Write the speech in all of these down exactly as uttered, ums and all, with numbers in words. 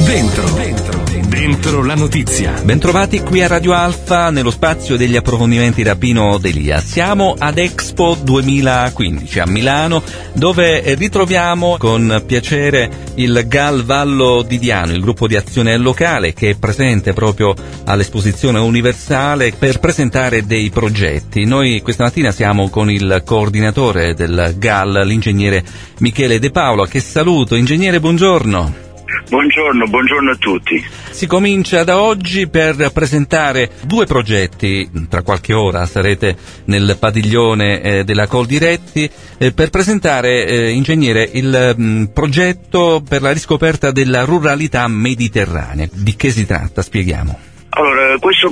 Dentro, dentro, dentro la notizia. Bentrovati qui a Radio Alfa nello spazio degli approfondimenti da Pino D'Elia. Siamo ad Expo duemilaquindici a Milano, dove ritroviamo con piacere il G A L Vallo di Diano, il gruppo di azione locale che è presente proprio all'esposizione universale per presentare dei progetti. Noi questa mattina siamo con il coordinatore del G A L, l'ingegnere Michele De Paolo, che saluto. Ingegnere, buongiorno. Buongiorno, buongiorno a tutti. Si comincia da oggi per presentare due progetti. Tra qualche ora sarete nel padiglione eh, della Coldiretti eh, per presentare, eh, ingegnere, il mh, progetto per la riscoperta della ruralità mediterranea. Di che si tratta? Spieghiamo. Allora, questo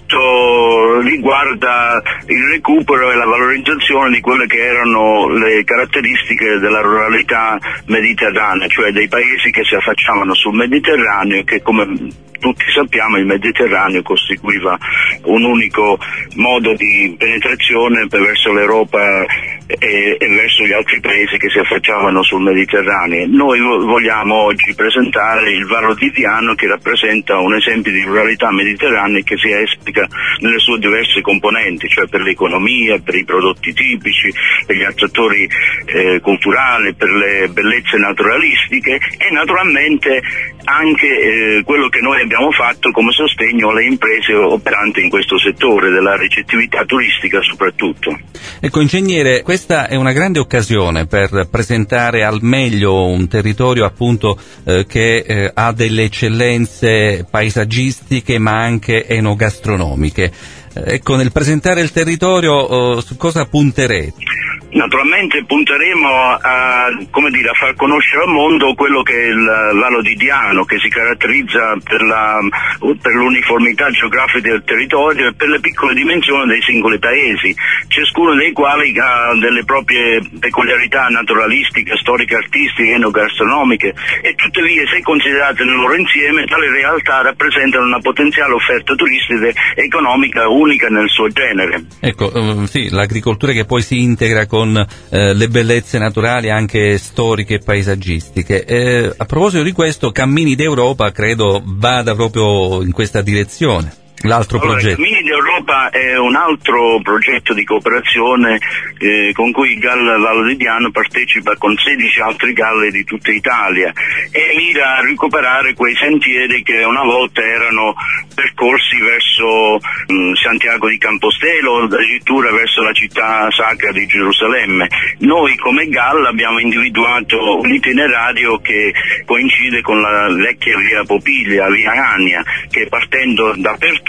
progetto riguarda il recupero e la valorizzazione di quelle che erano le caratteristiche della ruralità mediterranea, cioè dei paesi che si affacciavano sul Mediterraneo e che, come tutti sappiamo, il Mediterraneo costituiva un unico modo di penetrazione per verso l'Europa e, e verso gli altri paesi che si affacciavano sul Mediterraneo. Noi vogliamo oggi presentare il Vallo di Diano, che rappresenta un esempio di ruralità mediterranea che si esplica nelle sue diverse componenti, cioè per l'economia, per i prodotti tipici, per gli attrattori eh, culturali, per le bellezze naturalistiche e naturalmente anche eh, quello che noi abbiamo fatto come sostegno alle imprese operanti in questo settore della ricettività turistica soprattutto. Ecco, ingegnere, questa è una grande occasione per presentare al meglio un territorio appunto eh, che eh, ha delle eccellenze paesaggistiche ma anche enogastronomiche. Eh, ecco, nel presentare il territorio eh, su cosa punterete? Naturalmente punteremo a, come dire, a far conoscere al mondo quello che è il Vallo di Diano, che si caratterizza per, la, per l'uniformità geografica del territorio e per le piccole dimensioni dei singoli paesi, ciascuno dei quali ha delle proprie peculiarità naturalistiche, storiche, artistiche, enogastronomiche e tuttavia, se considerate nel loro insieme, tali realtà rappresentano una potenziale offerta turistica e economica unica nel suo genere. Ecco, um, sì, l'agricoltura che poi si integra con con eh, le bellezze naturali anche storiche e paesaggistiche. Eh, a proposito di questo, Cammini d'Europa credo vada proprio in questa direzione. L'altro allora, progetto. Cammini d'Europa è un altro progetto di cooperazione eh, con cui il G A L Vallo di Diano partecipa con sedici altri G A L di tutta Italia e mira a recuperare quei sentieri che una volta erano percorsi verso mh, Santiago di Campostelo, addirittura verso la città sacra di Gerusalemme. Noi come G A L abbiamo individuato un itinerario che coincide con la vecchia via Popiglia, via Ania, che partendo da Pertosa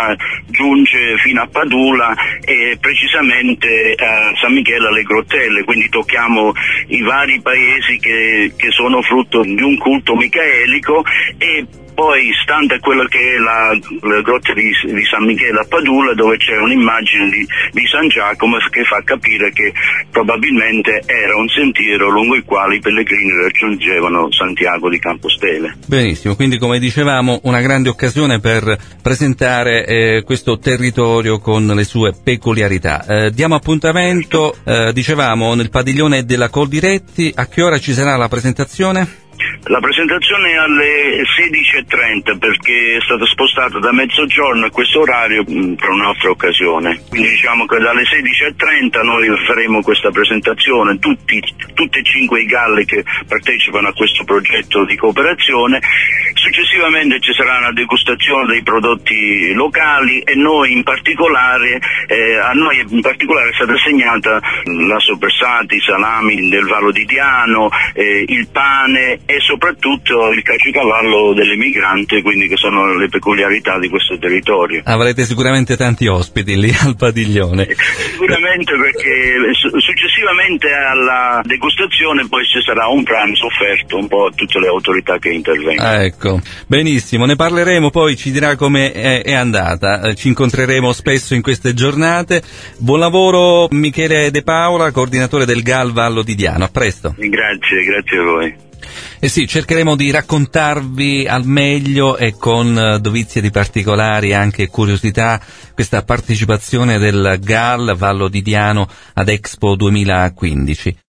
giunge fino a Padula e precisamente a San Michele alle Grottelle, quindi tocchiamo i vari paesi che, che sono frutto di un culto micaelico e poi, stante quello che è la, la grotta di, di San Michele a Padula, dove c'è un'immagine di, di San Giacomo che fa capire che probabilmente era un sentiero lungo il quale i pellegrini raggiungevano Santiago di Campostele. Benissimo, quindi come dicevamo una grande occasione per presentare eh, questo territorio con le sue peculiarità. Eh, diamo appuntamento, eh, dicevamo, nel padiglione della Coldiretti. A che ora ci sarà la presentazione? La presentazione è alle sedici e trenta perché è stata spostata da mezzogiorno a questo orario mh, per un'altra occasione. Quindi diciamo che dalle sedici e trenta noi faremo questa presentazione, tutti, tutti e cinque i G A L che partecipano a questo progetto di cooperazione. Successivamente ci sarà una degustazione dei prodotti locali e noi in particolare, eh, a noi in particolare è stata assegnata la soppressata, i salami del Vallo di Diano, eh, il pane e soprattutto il caciocavallo dell'emigrante, quindi che sono le peculiarità di questo territorio. Avrete sicuramente tanti ospiti lì al padiglione. Sicuramente, perché successivamente alla degustazione poi ci sarà un pranzo offerto un po' a tutte le autorità che intervengono. Ah, ecco, benissimo, ne parleremo, poi ci dirà come è, è andata, ci incontreremo spesso in queste giornate. Buon lavoro Michele De Paola, coordinatore del G A L Vallo di Diano, a presto. Grazie, grazie a voi. Eh sì, cercheremo di raccontarvi al meglio e con dovizie di particolari, anche curiosità, questa partecipazione del G A L Vallo di Diano ad Expo duemilaquindici.